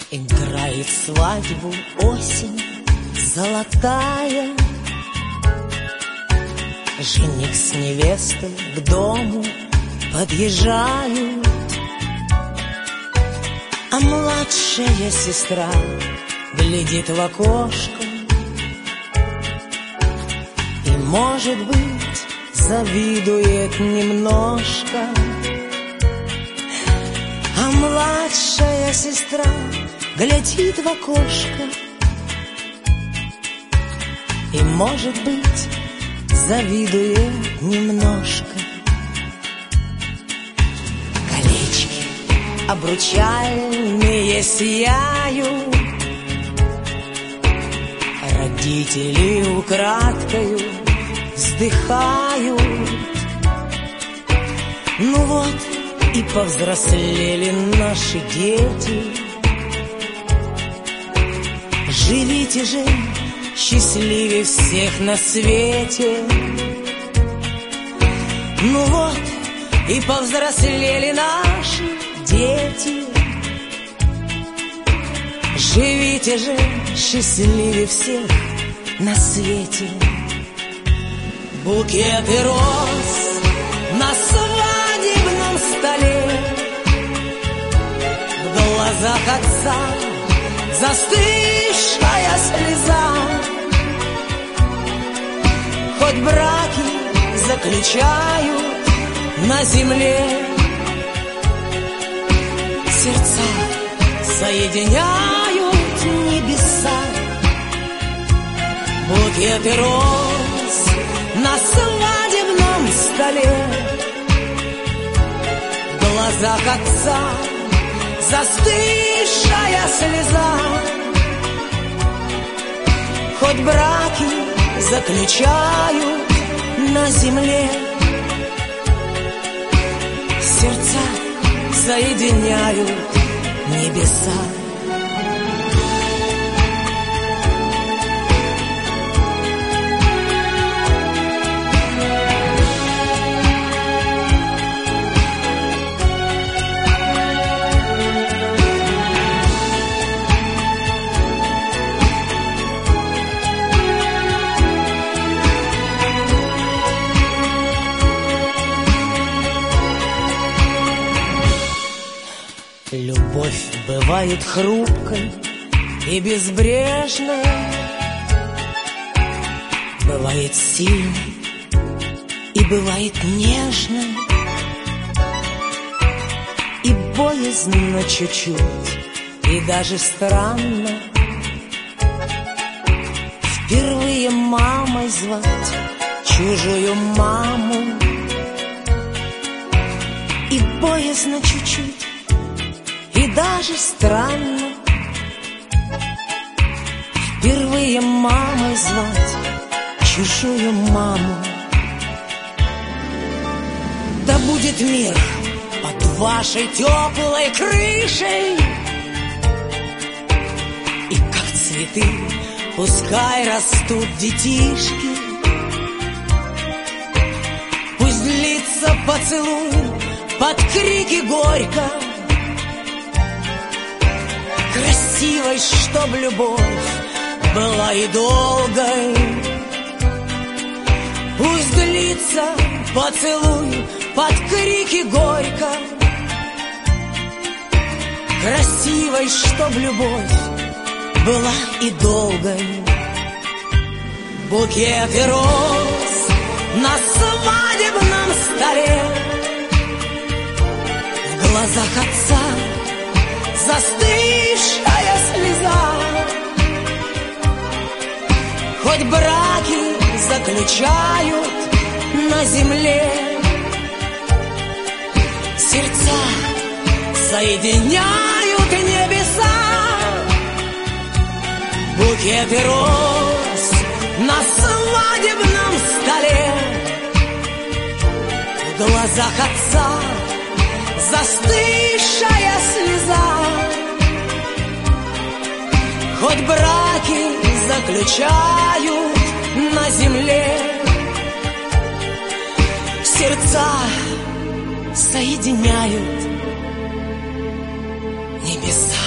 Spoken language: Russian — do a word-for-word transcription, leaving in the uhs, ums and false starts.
Играет свадьбу осень золотая, жених с невестой к дому подъезжают, а младшая сестра глядит в окошко и, может быть, завидует немножко. А младшая сестра глядит в окошко и, может быть, завидует немножко. Колечки обручальные сияют, родители украдкою вздыхают. Ну вот и повзрослели наши дети, живите же счастливее всех на свете. Ну вот и повзрослели наши дети, живите же счастливее всех на свете. Букеты роз на свадебном столе, в глазах отца застывшая слеза. Хоть браки заключают на земле, сердца соединяют небеса. Букеты роз на свадебном столе, в глазах отца застывшая слеза. Хоть браки заключают на земле, сердца соединяют небеса. Любовь бывает хрупкой и безбрежной, бывает сильной и бывает нежной, и боязно чуть-чуть, и даже странно впервые мамой звать чужую маму. И боязно чуть-чуть, и даже странно впервые мамой звать чужую маму. Да будет мир под вашей теплой крышей, и как цветы пускай растут детишки. Пусть длится поцелуй под крики горько, красивой, чтоб любовь была и долгой. Пусть длится поцелуй под крики горько, красивой, чтоб любовь была и долгой. Букеты роз на свадебном столе, в глазах отца застывшая слеза. Хоть браки заключают на земле, сердца соединяют небеса. Букеты роз на свадебном столе, в глазах отца застывшая слеза. Хоть браки заключают на земле, сердца соединяют небеса.